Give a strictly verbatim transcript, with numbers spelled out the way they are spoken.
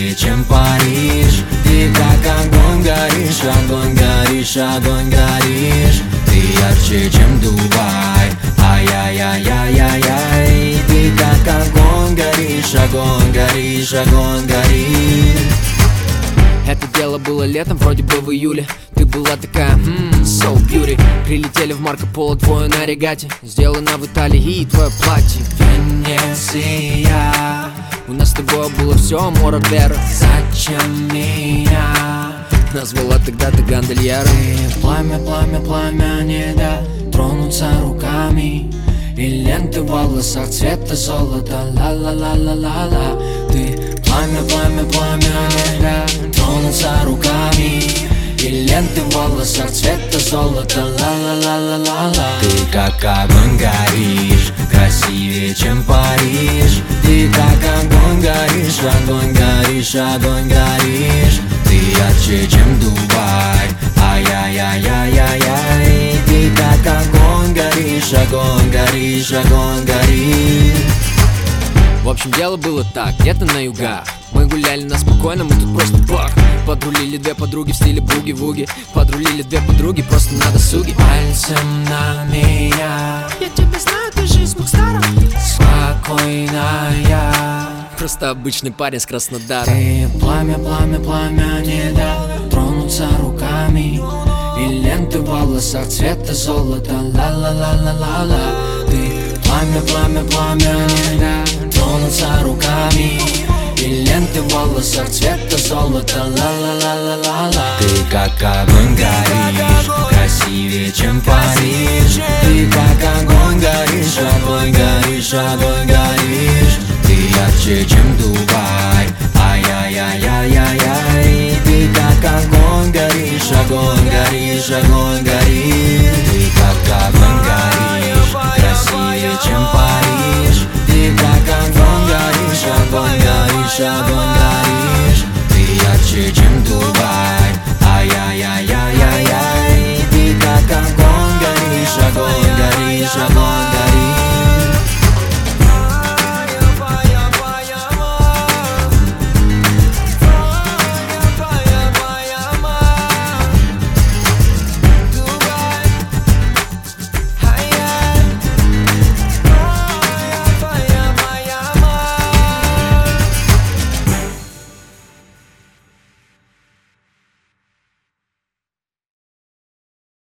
красивее, чем Париж. Ты как огонь горишь, огонь горишь, огонь горишь. Ты ярче, чем Дубай, ай-яй-яй-яй-яй-яй. Ты как огонь горишь, огонь горишь, огонь горишь. Это дело было летом, вроде бы в июле. Ты была такая, ммм, so beauty. Прилетели в Марко Поло двое на регате. Сделано в Италии и твое платье Венеция. У нас с тобой было все, море вера. Зачем меня назвала тогда ты гондольером? Ты пламя, пламя, пламя, не да тронуться руками. И ленты в волосах цвета золота, ла-ла-ла-ла-ла-ла. Ты пламя, пламя, пламя, не да тронуться руками. И ленты в волосах цвета золота, ла-ла-ла-ла-ла-ла. Ты как огонь горишь, красивее, чем Париж. Ты как огонь горишь, огонь горишь, огонь горишь. Ты ярче, чем Дубай, ай-яй-яй-яй-яй-яй. Ты как огонь горишь, огонь горишь, огонь горишь. В общем, дело было так, где-то на юга. Мы гуляли на спокойно, мы тут просто бах. Подрулили две подруги в стиле буги-вуги. Подрулили две подруги просто на досуге. Пальцем на меня, я тебя знаю, ты же из Мухстара. Спокойная, просто обычный парень с Краснодара. Ты пламя, пламя, пламя, не да тронуться руками. И ленты в волосах цвета золота, ла-ла-ла-ла-ла-ла. Ты пламя, пламя, пламя, не да тронуться руками. И ленты в волосах цвета золота, ла-ла-ла-ла-ла-ла. Ты как огонь горишь, красивее, чем Париж. Ты как огонь горишь, огонь горишь, огонь горишь. Ты ярче, чем Дубай, ай-яй-яй-яй-яй-яй. Ты как огонь горишь, огонь горишь, огонь горишь. Ты как огонь горишь, красивее, чем Париж. Ты как огонь горишь, огонь горишь, огонь горишь. Ты ярче, чем Дубай, ай-яй-яй-яй-яй-яй. Ты как огонь горишь, огонь горишь, огонь горишь.